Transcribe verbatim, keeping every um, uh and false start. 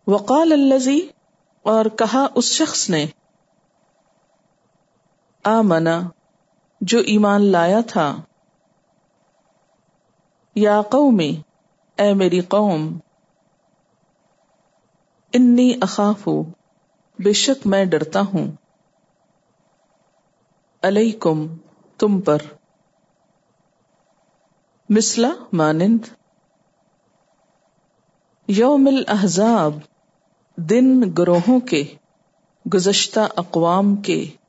वक़ाल अल्लज़ी, और कहा उस शख्स ने, आमना, जो ईमान लाया था, या कौमी, ए मेरी कौम, इन्नी अखाफु, बेशक मैं डरता हूँ, अलैकुम, तुम पर, मिसला, मानिंद, यौमिल अहज़ाब, दिन ग्रोहों के, गुज़श्ता अक़वाम के,